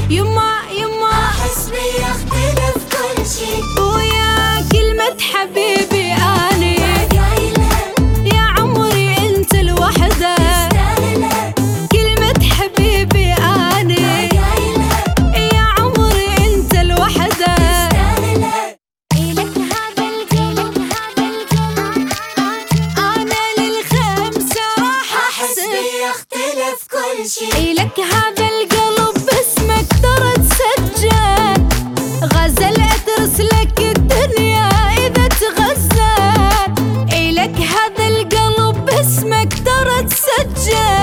يما يما أحس بيختلف كل شي، ويا كلمة حبيبي أني قايلها يا عمري أنت الوحدة، تستاهلها كلمة حبيبي أني قايلها يا عمري أنت الوحدة. تستاهلها. إلك هذا القلب أنا للخمسة راح أحس بيختلف كل شي، إلك هذا القلب باسمك ترى تسجل، غزل أدرس لك الدنيا إذا تغزل. إلك هذا القلب باسمك ترى تسجل،